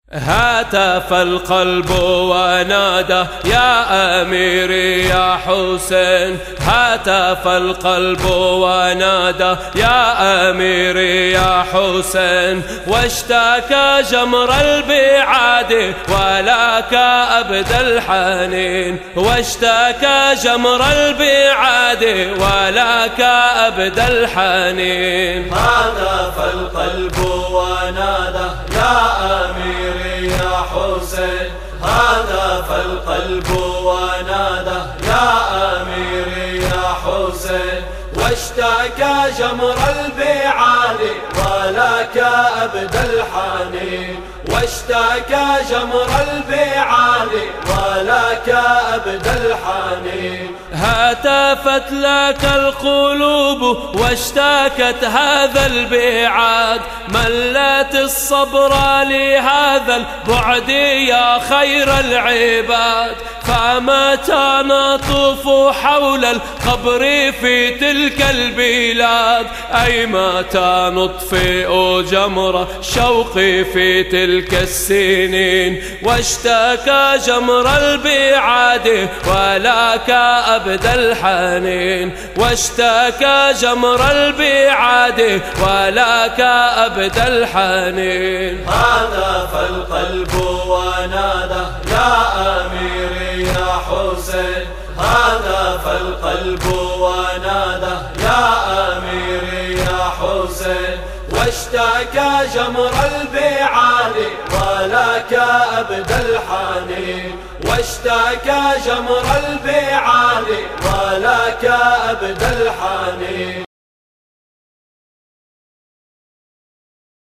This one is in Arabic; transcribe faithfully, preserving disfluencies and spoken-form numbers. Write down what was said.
هاتف القلب ونادى يا أميري يا حسين، هاتف القلب ونادى يا أميري يا حسين، واشتكى جمر البعاد ولك أبد الحنين، واشتكى جمر البعاد ولك أبد الحنين. هاتف القلب ونادى يا أميري يا حسين، هاتف القلب ونادى يا أميري يا حسين، واشتكى جمر البعاد ولك أبد الحنين، واشتكى جمر البعاد ولك أبد الحنين. هتفت لك القلوب واشتكت هذا البعاد، ملت الصبر لهذا البعد يا خير العباد، فمتى نطوف حول القبر في تلك البلاد، أي متى نطفئ جمر شوقي في تلك السنين، واشتكى جمر البعاد ولك أبد الحنين، واشتكى جمر البعاد ولك أبد الحنين. هاتف القلب ونادى يا أميري يا حسين، هاتف القلب ونادى يا أميري يا حسين، واشتكى جمر البعاد ولك أبد الحنين، واشتكى جمر البعاد ولك أبد الحنين.